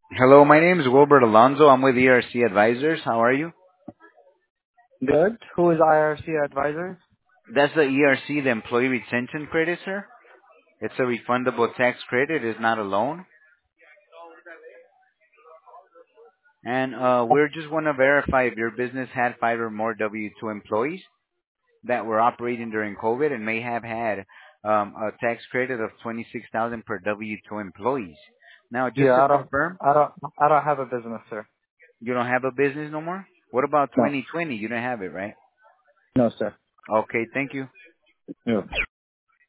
Hello, my name is Wilbert Alonzo. I'm with ERC Advisors. How are you? Good. Who is IRC advisor? That's the ERC, the Employee Retention Credit, sir. It's a refundable tax credit. It's not a loan. And we just want to verify if your business had five or more W-2 employees that were operating during COVID and may have had a tax credit of 26,000 per W-2 employees. Now, just to Yeah, confirm, I don't have a business, sir. you don't have a business no more? What about No, 2020? You don't have it, right? no, sir. Okay, thank you. No.